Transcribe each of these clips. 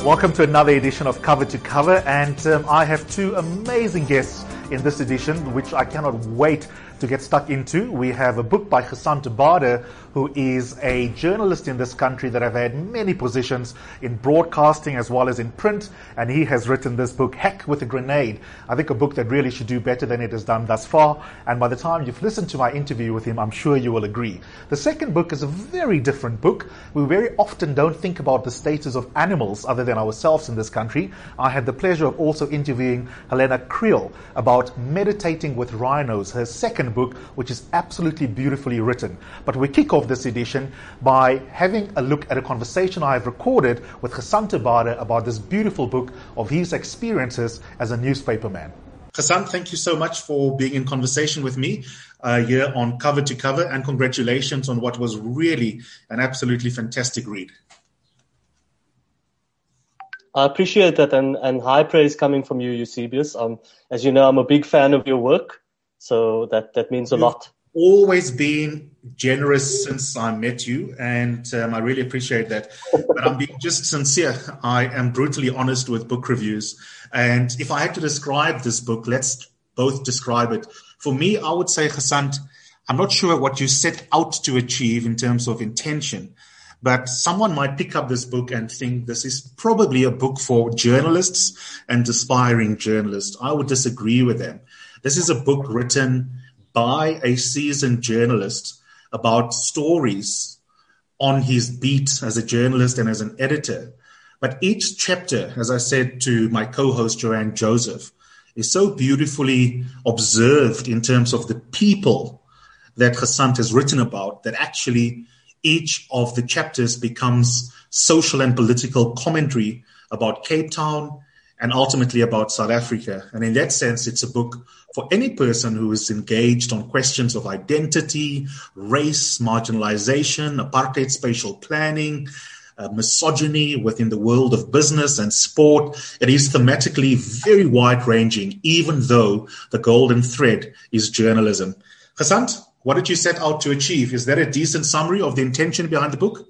Welcome to another edition of Cover to Cover, and I have two amazing guests in this edition, which I cannot wait to get stuck into. We have a book by Gesant Bader, who is a journalist in this country that have had many positions in broadcasting as well as in print, and he has written this book, Heck with a Grenade. I think a book that really should do better than it has done thus far, and by the time you've listened to my interview with him, I'm sure you will agree. The second book is a very different book. We very often don't think about the status of animals other than ourselves in this country. I had the pleasure of also interviewing Helena Creel about meditating with rhinos, her second book, which is absolutely beautifully written. But we kick off this edition by having a look at a conversation I have recorded with Gesant Bader about this beautiful book of his experiences as a newspaperman. Gesant, thank you so much for being in conversation with me here on Cover to Cover, and congratulations on what was really an absolutely fantastic read. I appreciate that, and high praise coming from you, Eusebius. As you know, I'm a big fan of your work, so that means a lot. Always been generous since I met you, and I really appreciate that. But I'm being just sincere. I am brutally honest with book reviews, and if I had to describe this book, let's both describe it. For me, I would say, Gesant, I'm not sure what you set out to achieve in terms of intention, but someone might pick up this book and think this is probably a book for journalists and aspiring journalists. I would disagree with them. This is a book written by a seasoned journalist about stories on his beat as a journalist and as an editor. But each chapter, as I said to my co-host Joanne Joseph, is so beautifully observed in terms of the people that Gesant has written about, that actually each of the chapters becomes social and political commentary about Cape Town and ultimately about South Africa. And in that sense, it's a book for any person who is engaged on questions of identity, race, marginalization, apartheid spatial planning, misogyny within the world of business and sport. It is thematically very wide-ranging, even though the golden thread is journalism. Gesant, what did you set out to achieve? Is that a decent summary of the intention behind the book?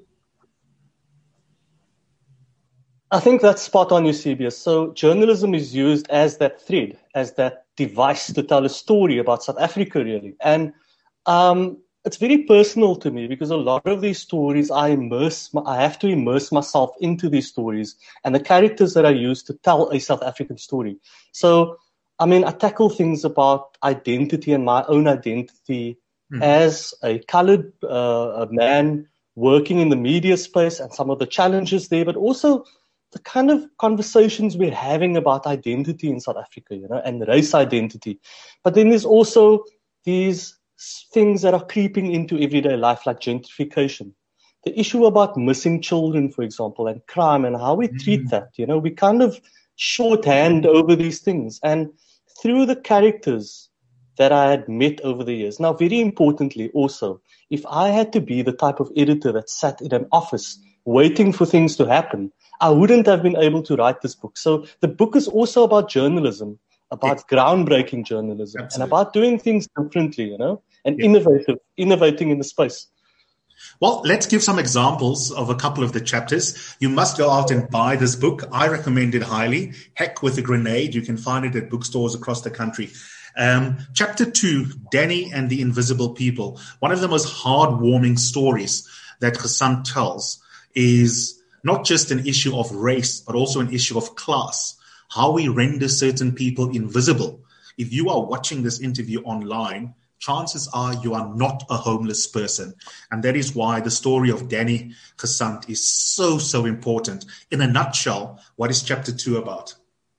I think that's spot on, Eusebius. So journalism is used as that thread, as that device to tell a story about South Africa, really. And it's very personal to me because a lot of these stories, I have to immerse myself into these stories and the characters that I use to tell a South African story. So, I tackle things about identity and my own identity as a colored man working in the media space and some of the challenges there, but also the kind of conversations we're having about identity in South Africa, and race identity. But then there's also these things that are creeping into everyday life, like gentrification. The issue about missing children, for example, and crime and how we treat that. We kind of shorthand over these things. And through the characters that I had met over the years. Now, very importantly also, if I had to be the type of editor that sat in an office waiting for things to happen, I wouldn't have been able to write this book. So the book is also about journalism, about groundbreaking journalism, and about doing things differently, and innovating in the space. Well, let's give some examples of a couple of the chapters. You must go out and buy this book. I recommend it highly. Heck with a Grenade. You can find it at bookstores across the country. Chapter 2, Danny and the Invisible People. One of the most heartwarming stories that Gesant tells is not just an issue of race, but also an issue of class, how we render certain people invisible. If you are watching this interview online, chances are you are not a homeless person. And that is why the story of Danny Gesant is so, so important. In a nutshell, what is chapter 2 about?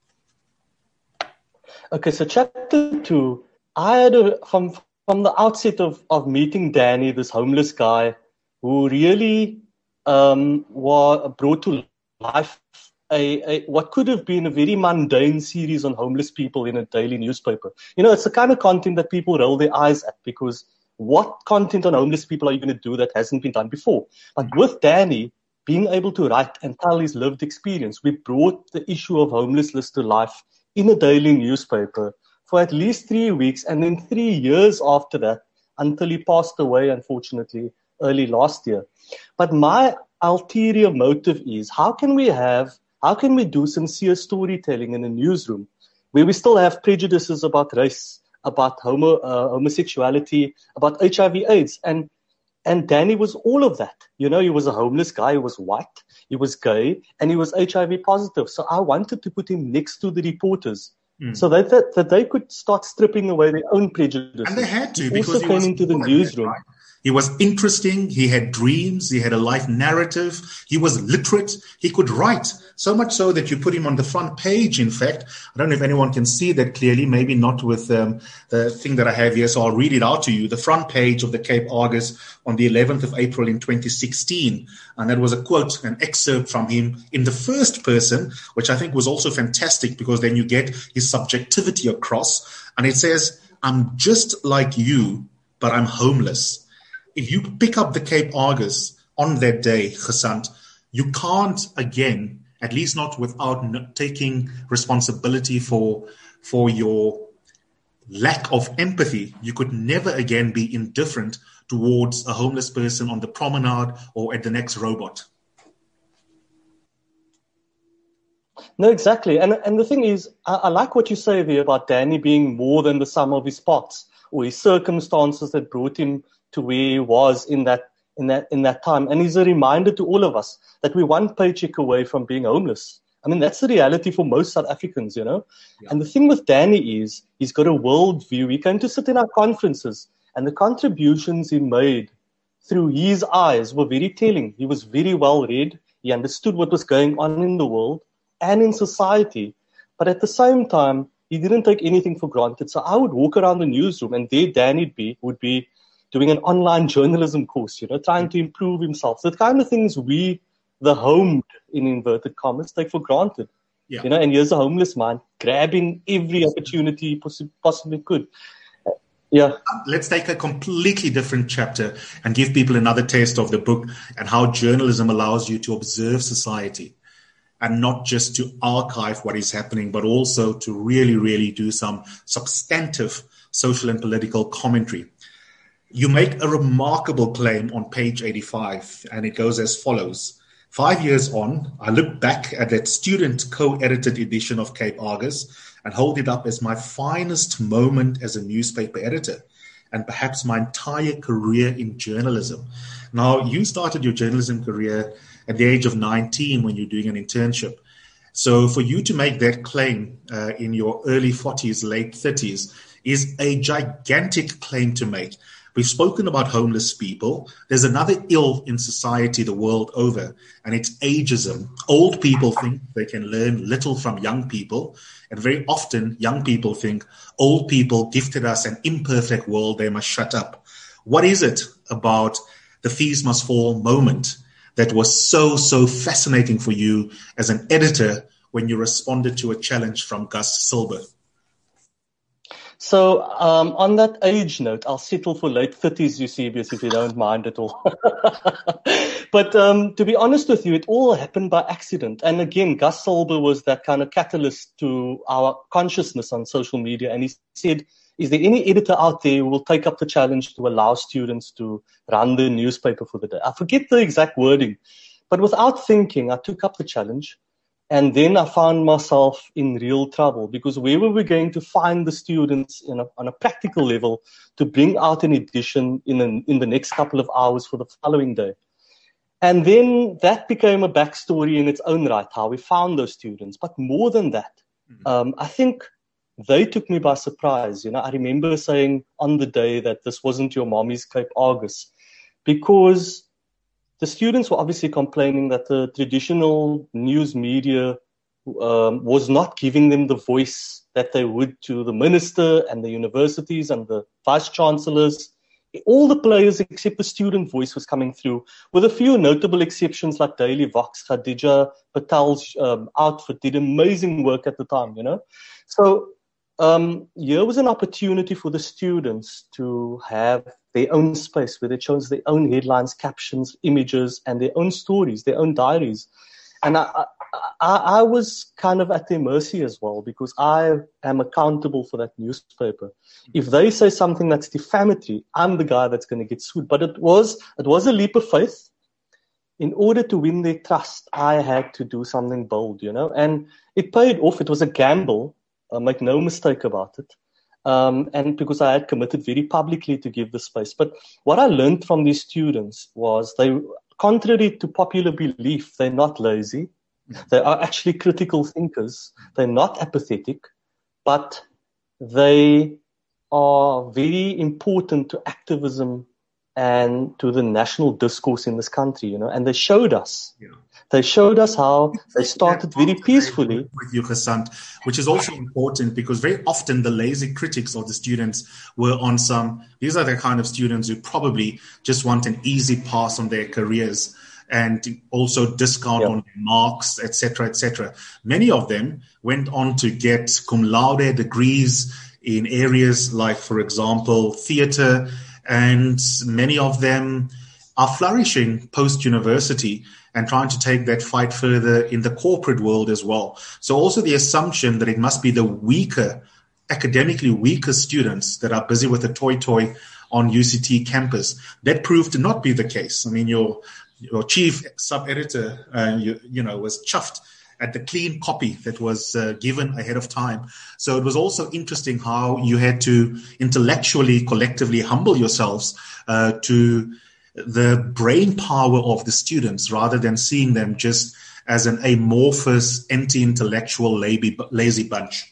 Okay, so chapter 2, I had from the outset of meeting Danny, this homeless guy who really were brought to life what could have been a very mundane series on homeless people in a daily newspaper. It's the kind of content that people roll their eyes at, because what content on homeless people are you going to do that hasn't been done before? But with Danny being able to write and tell his lived experience, we brought the issue of homelessness to life in a daily newspaper for at least 3 weeks, and then 3 years after that, until he passed away, unfortunately, early last year. But my ulterior motive is, how can we have how can we do sincere storytelling in a newsroom where we still have prejudices about race, about homosexuality, about HIV/AIDS, and Danny was all of that. He was a homeless guy, he was white, he was gay, and he was HIV positive. So I wanted to put him next to the reporters so that they could start stripping away their own prejudices. And they had to, he because also came into the newsroom. Right? He was interesting. He had dreams. He had a life narrative. He was literate. He could write, so much so that you put him on the front page. In fact, I don't know if anyone can see that clearly, maybe not with the thing that I have here, so I'll read it out to you. The front page of the Cape Argus on the 11th of April in 2016. And that was a quote, an excerpt from him in the first person, which I think was also fantastic because then you get his subjectivity across. And it says, "I'm just like you, but I'm homeless." If you pick up the Cape Argus on that day, Gesant, you can't again, at least not without taking responsibility for your lack of empathy. You could never again be indifferent towards a homeless person on the promenade or at the next robot. No, exactly. And the thing is, I like what you say there about Danny being more than the sum of his parts or his circumstances that brought him to where he was in that time. And he's a reminder to all of us that we're one paycheck away from being homeless. I mean, that's the reality for most South Africans, Yeah. And the thing with Danny is he's got a worldview. He came to sit in our conferences, and the contributions he made through his eyes were very telling. He was very well read. He understood what was going on in the world and in society. But at the same time, he didn't take anything for granted. So I would walk around the newsroom, and there Danny would be doing an online journalism course, trying to improve himself. The kind of things we, the homed, in inverted commas, take for granted. Yeah. And here's a homeless man grabbing every opportunity he possibly could. Yeah. Let's take a completely different chapter and give people another taste of the book and how journalism allows you to observe society and not just to archive what is happening, but also to really, really do some substantive social and political commentary. You make a remarkable claim on page 85, and it goes as follows. 5 years on, I look back at that student co-edited edition of Cape Argus and hold it up as my finest moment as a newspaper editor and perhaps my entire career in journalism. Now, you started your journalism career at the age of 19 when you're doing an internship. So for you to make that claim in your early 40s, late 30s is a gigantic claim to make. We've spoken about homeless people. There's another ill in society the world over, and it's ageism. Old people think they can learn little from young people, and very often young people think old people gifted us an imperfect world, they must shut up. What is it about the fees must fall moment that was so fascinating for you as an editor when you responded to a challenge from Gus Silber? So on that age note, I'll settle for late 30s, Eusebius, if you don't mind at all. But to be honest with you, it all happened by accident. And again, Gus Silber was that kind of catalyst to our consciousness on social media. And he said, is there any editor out there who will take up the challenge to allow students to run the newspaper for the day? I forget the exact wording, but without thinking, I took up the challenge. And then I found myself in real trouble because where were we going to find the students on a practical level to bring out an edition in the next couple of hours for the following day? And then that became a backstory in its own right, how we found those students. But more than that, I think they took me by surprise. I remember saying on the day that this wasn't your mommy's Cape Argus because the students were obviously complaining that the traditional news media was not giving them the voice that they would to the minister and the universities and the vice chancellors. All the players except the student voice was coming through, with a few notable exceptions like Daily Vox. Khadija Patel's outfit did amazing work at the time, So here was an opportunity for the students to have their own space where they chose their own headlines, captions, images, and their own stories, their own diaries. And I was kind of at their mercy as well because I am accountable for that newspaper. If they say something that's defamatory, I'm the guy that's going to get sued. But it was a leap of faith. in order to win their trust, I had to do something bold, and it paid off. It was a gamble, make no mistake about it. And because I had committed very publicly to give the space. But what I learned from these students was contrary to popular belief, they're not lazy. They are actually critical thinkers. They're not apathetic, but they are very important to activism and to the national discourse in this country, and they showed us. Yeah. They showed us how they started very peacefully. With you, Gesant, which is also important because very often the lazy critics of the students were these are the kind of students who probably just want an easy pass on their careers and also discount on their marks, etc., etc. Many of them went on to get cum laude degrees in areas like, for example, theater, and many of them are flourishing post-university and trying to take that fight further in the corporate world as well. So also the assumption that it must be the academically weaker students that are busy with the toy on UCT campus, that proved to not be the case. I mean, your chief sub-editor, was chuffed at the clean copy that was given ahead of time. So it was also interesting how you had to intellectually, collectively humble yourselves to the brain power of the students rather than seeing them just as an amorphous, anti-intellectual, lazy bunch.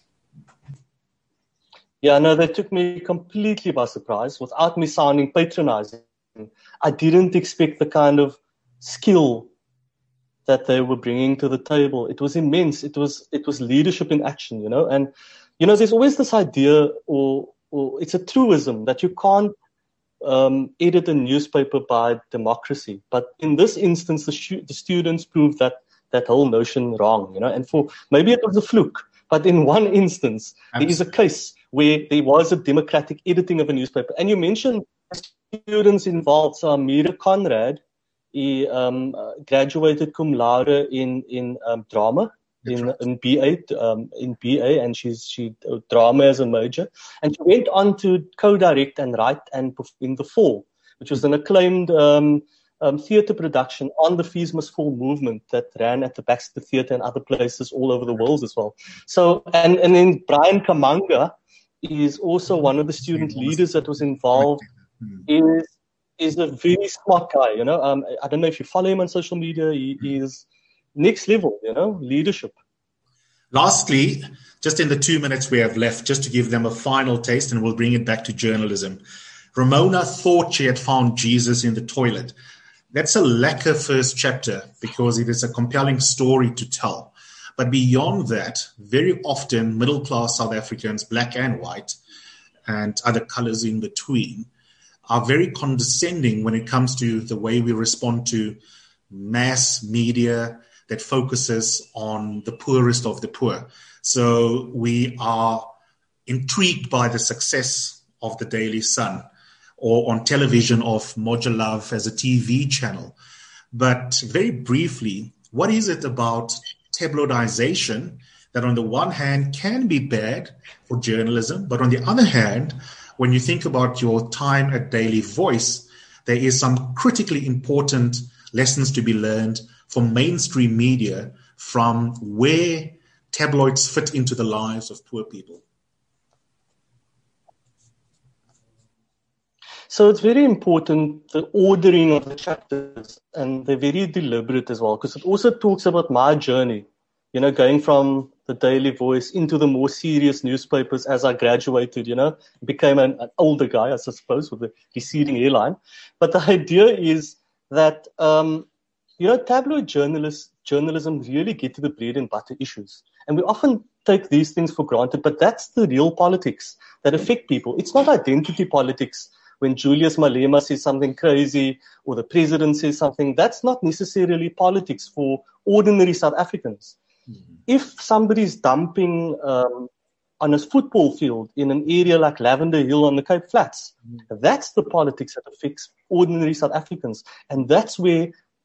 Yeah, no, that took me completely by surprise without me sounding patronizing. I didn't expect the kind of skill that they were bringing to the table. It was immense. It was leadership in action, and, there's always this idea or it's a truism that you can't edit a newspaper by democracy. But in this instance, the students proved that whole notion wrong, and maybe it was a fluke, but in one instance, There is a case where there was a democratic editing of a newspaper. And you mentioned students involved. So Amira Conrad, he graduated cum laude in drama in BA, and she drama as a major, and she went on to co-direct and write and in The Fall, which was an acclaimed theatre production on the Fees Must Fall movement that ran at the Baxter Theatre and other places all over the world as well. So and then Brian Kamanga is also one of the student leaders that was involved. Is a very smart guy, I don't know if you follow him on social media. He is next level, leadership. Lastly, just in the 2 minutes we have left, just to give them a final taste, and we'll bring it back to journalism. Ramona thought she had found Jesus in the toilet. That's a lacquer first chapter because it is a compelling story to tell. But beyond that, very often middle-class South Africans, black and white, and other colors in between, are very condescending when it comes to the way we respond to mass media that focuses on the poorest of the poor. So we are intrigued by the success of the Daily Sun or on television of Moja Love as a TV channel. But very briefly, what is it about tabloidization that on the one hand can be bad for journalism, but on the other hand, when you think about your time at Daily Voice, there is some critically important lessons to be learned from mainstream media from where tabloids fit into the lives of poor people. So it's very important, the ordering of the chapters, and they're very deliberate as well, because it also talks about my journey, going from the Daily Voice into the more serious newspapers as I graduated, became an older guy, I suppose, with a receding hairline. But the idea is that, tabloid journalism really get to the bread and butter issues. And we often take these things for granted, but that's the real politics that affect people. It's not identity politics. When Julius Malema says something crazy or the president says something, that's not necessarily politics for ordinary South Africans. Mm-hmm. If somebody's dumping on a football field in an area like Lavender Hill on the Cape Flats, that's the politics that affects ordinary South Africans. And that's where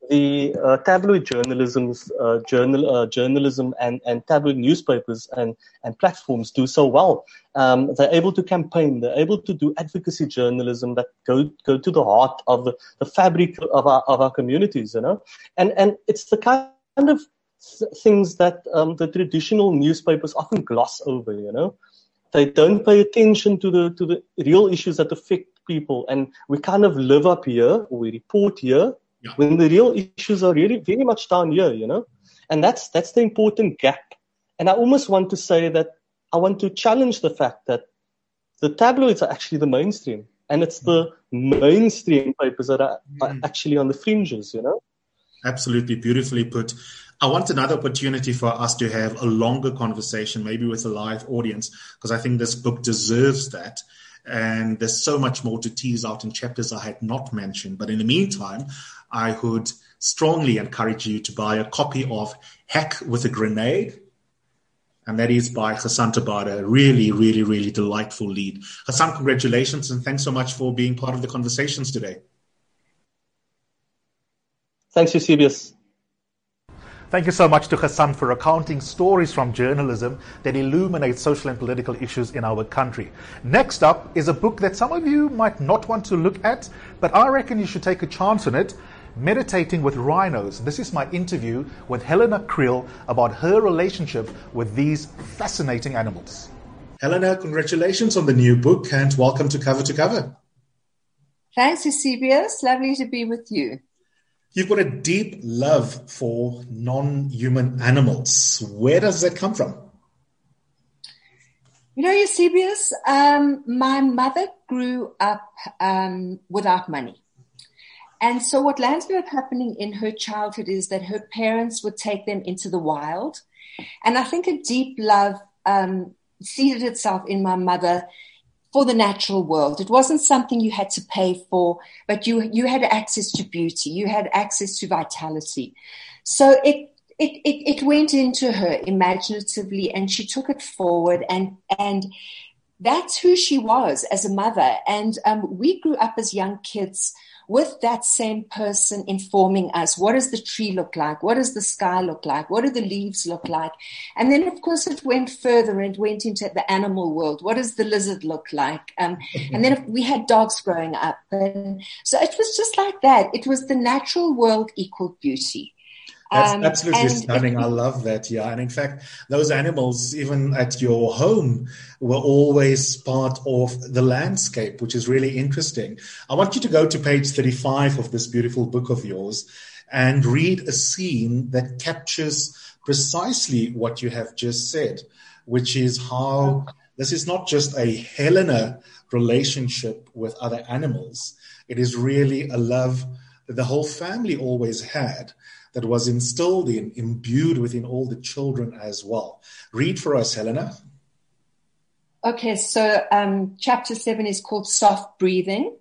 the tabloid journalism and tabloid newspapers and platforms do so well. They're able to campaign. They're able to do advocacy journalism that go to the heart of the fabric of our communities, and it's the kind of things that the traditional newspapers often gloss over, They don't pay attention to the real issues that affect people, and we kind of live up here, or we report here, when the real issues are really very much down here, And that's the important gap. And I almost want to say that I want to challenge the fact that the tabloids are actually the mainstream, and it's the mainstream papers that are actually on the fringes, Absolutely, beautifully put. I want another opportunity for us to have a longer conversation, maybe with a live audience, because I think this book deserves that. And there's so much more to tease out in chapters I had not mentioned. But in the meantime, I would strongly encourage you to buy a copy of Hack with a Grenade. And that is by Hassan Tabata. Really, really, really delightful lead. Hassan, congratulations, and thanks so much for being part of the conversations today. Thanks, Eusebius. Thank you so much to Hassan for recounting stories from journalism that illuminate social and political issues in our country. Next up is a book that some of you might not want to look at, but I reckon you should take a chance on it, Meditating with Rhinos. This is my interview with Helena Kriel about her relationship with these fascinating animals. Helena, congratulations on the new book and welcome to Cover. Thanks, Eusebius. Lovely to be with you. You've got a deep love for non-human animals. Where does that come from? Eusebius, my mother grew up without money. And so what landed up happening in her childhood is that her parents would take them into the wild. And I think a deep love seeded itself in my mother for the natural world. It wasn't something you had to pay for, but you had access to beauty. You had access to vitality. So it went into her imaginatively, and she took it forward, and that's who she was as a mother. And we grew up as young kids with that same person informing us. What does the tree look like? What does the sky look like? What do the leaves look like? And then, of course, it went further and went into the animal world. What does the lizard look like? And then we had dogs growing up. And so it was just like that. It was the natural world equaled beauty. That's absolutely stunning. I love that. Yeah. And in fact, those animals, even at your home, were always part of the landscape, which is really interesting. I want you to go to page 35 of this beautiful book of yours and read a scene that captures precisely what you have just said, which is how this is not just a Helena relationship with other animals. It is really a love that the whole family always had, that was imbued within all the children as well. Read for us, Helena. Okay, so chapter 7 is called Soft Breathing.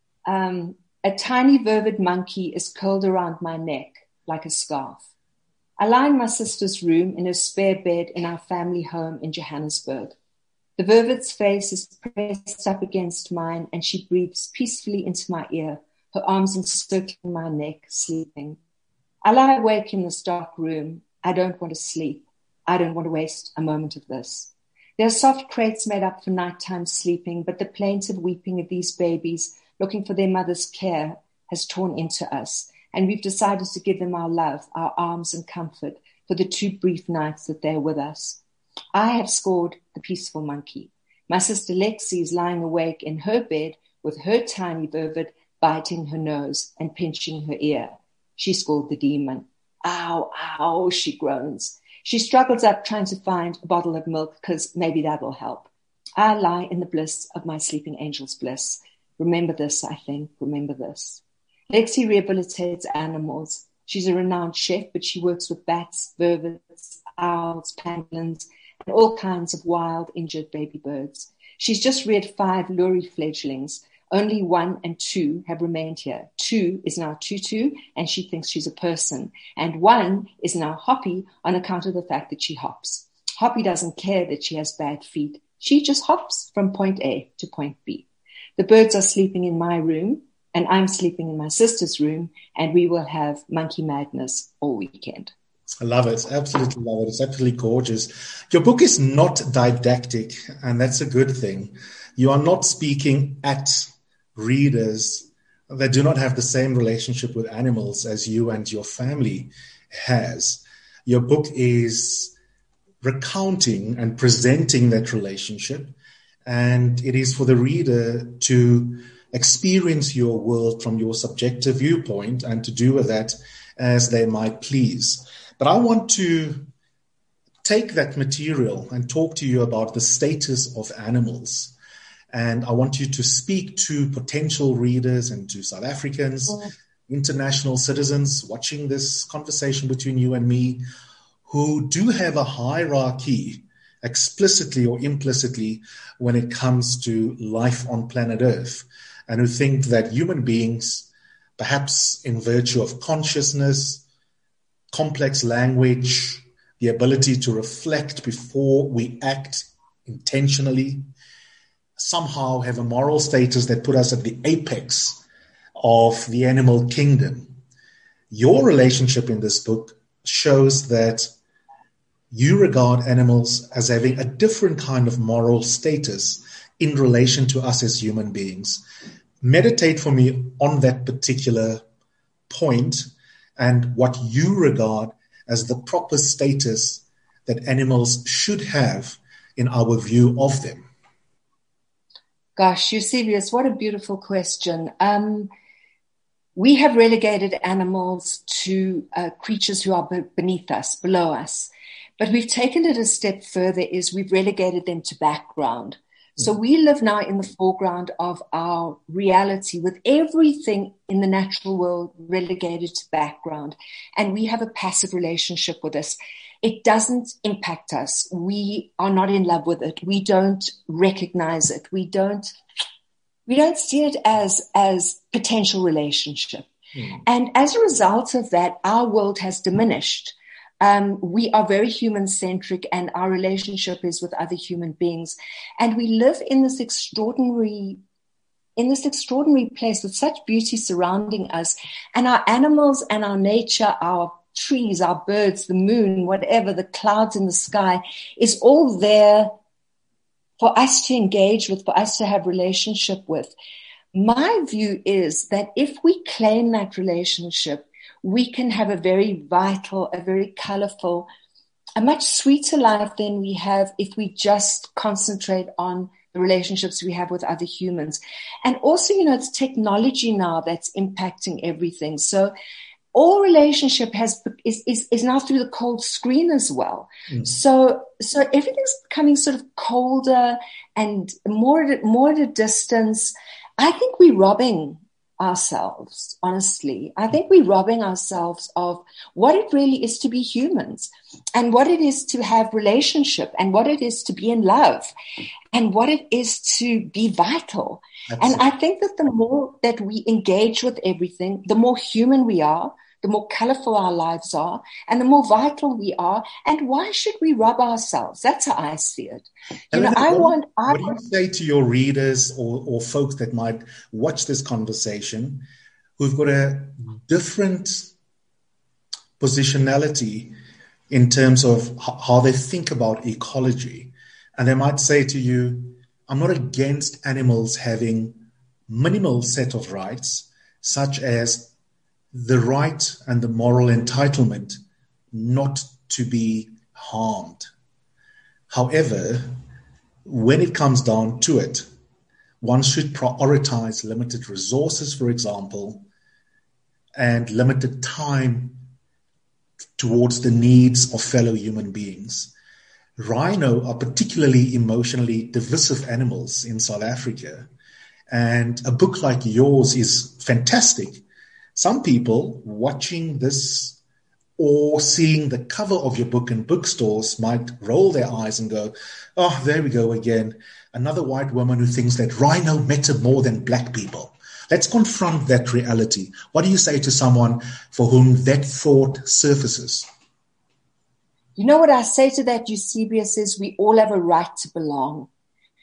A tiny vervet monkey is curled around my neck like a scarf. I lie in my sister's room in a spare bed in our family home in Johannesburg. The vervet's face is pressed up against mine, and she breathes peacefully into my ear, her arms encircling my neck, sleeping. I lie awake in this dark room. I don't want to sleep. I don't want to waste a moment of this. There are soft crates made up for nighttime sleeping, but the plaintive weeping of these babies looking for their mother's care has torn into us, and we've decided to give them our love, our arms and comfort for the 2 brief nights that they're with us. I have scored the peaceful monkey. My sister Lexi is lying awake in her bed with her tiny vervet biting her nose and pinching her ear. She scored the demon. Ow, ow, she groans. She struggles up trying to find a bottle of milk because maybe that will help. I lie in the bliss of my sleeping angel's bliss. Remember this, I think, remember this. Lexi rehabilitates animals. She's a renowned chef, but she works with bats, vervets, owls, pangolins, and all kinds of wild, injured baby birds. She's just reared 5 Lurie fledglings. Only 1 and 2 have remained here. 2 is now Tutu, and she thinks she's a person. And 1 is now Hoppy on account of the fact that she hops. Hoppy doesn't care that she has bad feet. She just hops from point A to point B. The birds are sleeping in my room. and I'm sleeping in my sister's room, and we will have monkey madness all weekend. I love it. Absolutely love it. It's absolutely gorgeous. Your book is not didactic, and that's a good thing. You are not speaking at readers that do not have the same relationship with animals as you and your family has. Your book is recounting and presenting that relationship, and it is for the reader to experience your world from your subjective viewpoint and to do with that as they might please. But I want to take that material and talk to you about the status of animals. And I want you to speak to potential readers and to South Africans, international citizens watching this conversation between you and me, who do have a hierarchy, explicitly or implicitly, when it comes to life on planet Earth, and who think that human beings, perhaps in virtue of consciousness, complex language, the ability to reflect before we act intentionally, somehow have a moral status that put us at the apex of the animal kingdom. Your relationship in this book shows that you regard animals as having a different kind of moral status in relation to us as human beings. Meditate for me on that particular point and what you regard as the proper status that animals should have in our view of them. Gosh, Eusebius, what a beautiful question. We have relegated animals to creatures who are beneath us, below us. But we've taken it a step further, is we've relegated them to background. So we live now in the foreground of our reality, with everything in the natural world relegated to background. And we have a passive relationship with this. It doesn't impact us. We are not in love with it. We don't recognize it. We don't see it as potential relationship. And as a result of that, our world has diminished. We are very human-centric, and our relationship is with other human beings. And we live in this extraordinary place with such beauty surrounding us. And our animals and our nature, our trees, our birds, the moon, whatever, the clouds in the sky, is all there for us to engage with, for us to have relationship with. My view is that if we claim that relationship, we can have a very vital, a very colorful, a much sweeter life than we have if we just concentrate on the relationships we have with other humans. And also, it's technology now that's impacting everything. So all relationship is now through the cold screen as well. So everything's becoming sort of colder and more at a distance. I think we're robbing ourselves, honestly. I think we're robbing ourselves of what it really is to be humans, and what it is to have relationship, and what it is to be in love, and what it is to be vital. Absolutely. And I think that the more that we engage with everything, the more human we are, the more colorful our lives are, and the more vital we are. And why should we rob ourselves? That's how I see it. What do you say to your readers or folks that might watch this conversation who've got a different positionality in terms of how they think about ecology? And they might say to you, I'm not against animals having minimal set of rights, such as the right and the moral entitlement not to be harmed. However, when it comes down to it, one should prioritize limited resources, for example, and limited time towards the needs of fellow human beings. Rhino are particularly emotionally divisive animals in South Africa, and a book like yours is fantastic. Some people watching this or seeing the cover of your book in bookstores might roll their eyes and go, oh, there we go again. Another white woman who thinks that rhino matter more than black people. Let's confront that reality. What do you say to someone for whom that thought surfaces? You know what I say to that, Eusebius, is we all have a right to belong.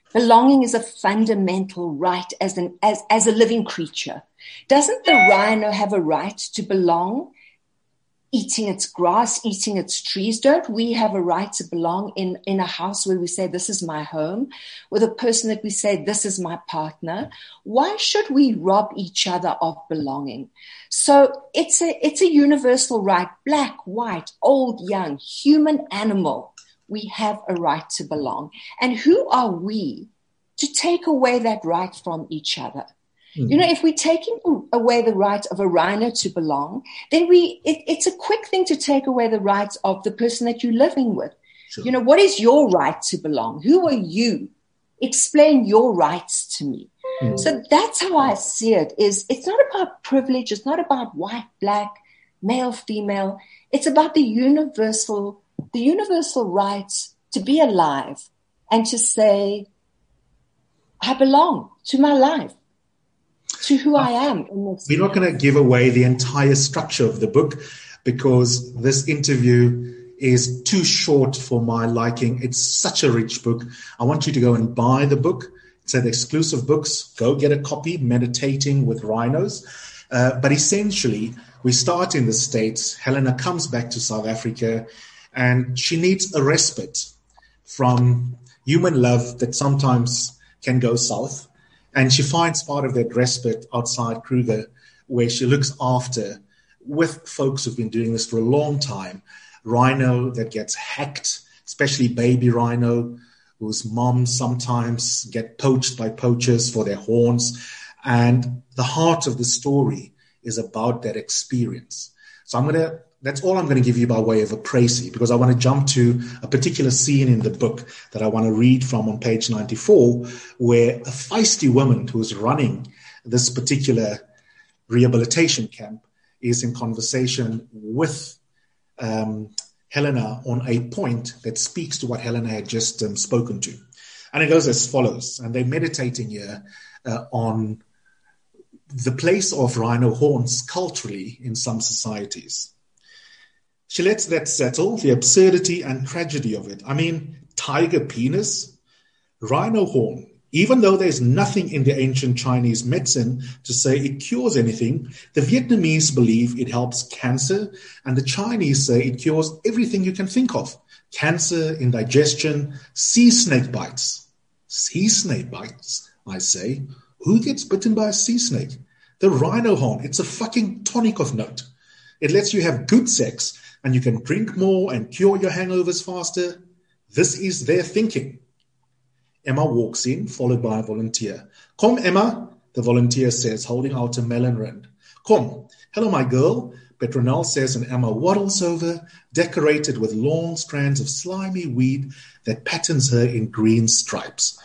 Belonging is a fundamental right as a living creature. Doesn't the rhino have a right to belong? Eating its grass, eating its trees. Don't we have a right to belong in a house where we say, this is my home, with a person that we say, this is my partner? Why should we rob each other of belonging? So it's a universal right, black, white, old, young, human, animal. We have a right to belong. And who are we to take away that right from each other? You know, if we're taking away the right of a rhino to belong, then it's a quick thing to take away the rights of the person that you're living with. Sure. You know, what is your right to belong? Who are you? Explain your rights to me. So that's how I see it. It's not about privilege. It's not about white, black, male, female. It's about the universal rights to be alive and to say, I belong to my life, to who I am. We're not going to give away the entire structure of the book because this interview is too short for my liking. It's such a rich book. I want you to go and buy the book. It's at Exclusive Books. Go get a copy, Meditating with Rhinos. But essentially, we start in the States. Helena comes back to South Africa, and she needs a respite from human love that sometimes can go south. And she finds part of that respite outside Kruger, where she looks after, with folks who've been doing this for a long time, rhino that gets hacked, especially baby rhino, whose moms sometimes get poached by poachers for their horns. And the heart of the story is about that experience. So that's all I'm going to give you by way of a précis, because I want to jump to a particular scene in the book that I want to read from on page 94, where a feisty woman who is running this particular rehabilitation camp is in conversation with Helena on a point that speaks to what Helena had just spoken to. And it goes as follows, and they're meditating here on the place of rhino horns culturally in some societies. She lets that settle, the absurdity and tragedy of it. I mean, tiger penis, rhino horn. Even though there's nothing in the ancient Chinese medicine to say it cures anything, the Vietnamese believe it helps cancer, and the Chinese say it cures everything you can think of. Cancer, indigestion, sea snake bites. Sea snake bites, I say. Who gets bitten by a sea snake? The rhino horn. It's a fucking tonic of note. It lets you have good sex, and you can drink more and cure your hangovers faster. This is their thinking. Emma walks in, followed by a volunteer. Come, Emma, the volunteer says, holding out a melon rind. Come. Hello, my girl, Petronelle says, and Emma waddles over, decorated with long strands of slimy weed that patterns her in green stripes.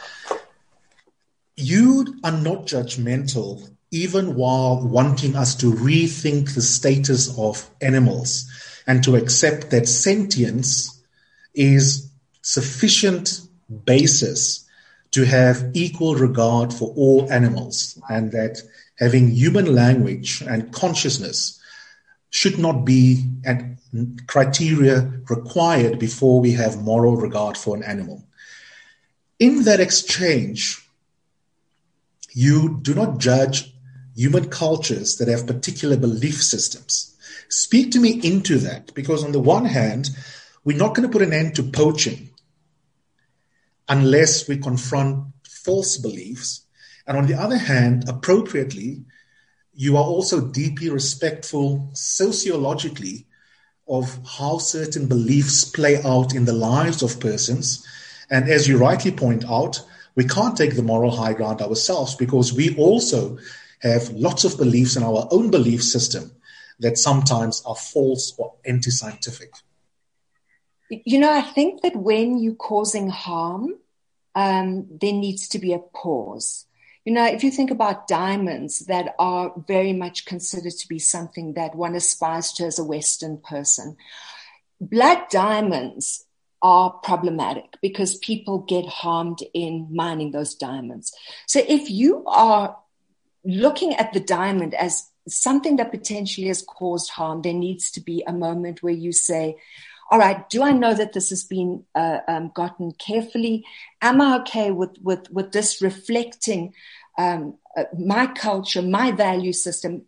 You are not judgmental, even while wanting us to rethink the status of animals and to accept that sentience is sufficient basis to have equal regard for all animals, and that having human language and consciousness should not be a criteria required before we have moral regard for an animal. In that exchange, you do not judge human cultures that have particular belief systems. Speak to me into that, because on the one hand, we're not going to put an end to poaching unless we confront false beliefs. And on the other hand, appropriately, you are also deeply respectful sociologically of how certain beliefs play out in the lives of persons. And as you rightly point out, we can't take the moral high ground ourselves, because we also have lots of beliefs in our own belief system that sometimes are false or anti-scientific. You know, I think that when you're causing harm, there needs to be a pause. You know, if you think about diamonds that are very much considered to be something that one aspires to as a Western person, black diamonds are problematic because people get harmed in mining those diamonds. So if you are looking at the diamond as something that potentially has caused harm, there needs to be a moment where you say, all right, do I know that this has been gotten carefully? Am I okay with this reflecting my culture, my value system?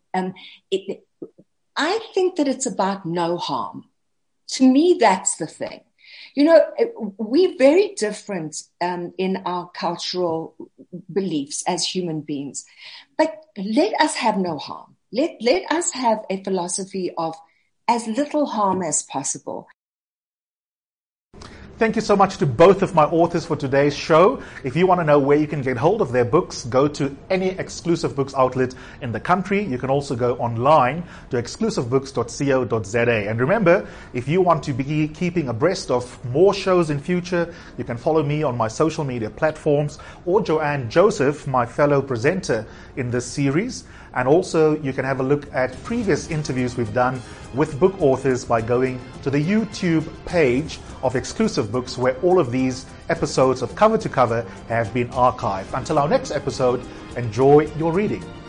I think that it's about no harm. To me, that's the thing. We're very different in our cultural beliefs as human beings, but let us have no harm. Let us have a philosophy of as little harm as possible. Thank you so much to both of my authors for today's show. If you want to know where you can get hold of their books, go to any exclusive books outlet in the country. You can also go online to exclusivebooks.co.za. And remember, if you want to be keeping abreast of more shows in future, you can follow me on my social media platforms, or Joanne Joseph, my fellow presenter in this series. And also, you can have a look at previous interviews we've done with book authors by going to the YouTube page of Exclusive Books, where all of these episodes of Cover to Cover have been archived. Until our next episode, enjoy your reading.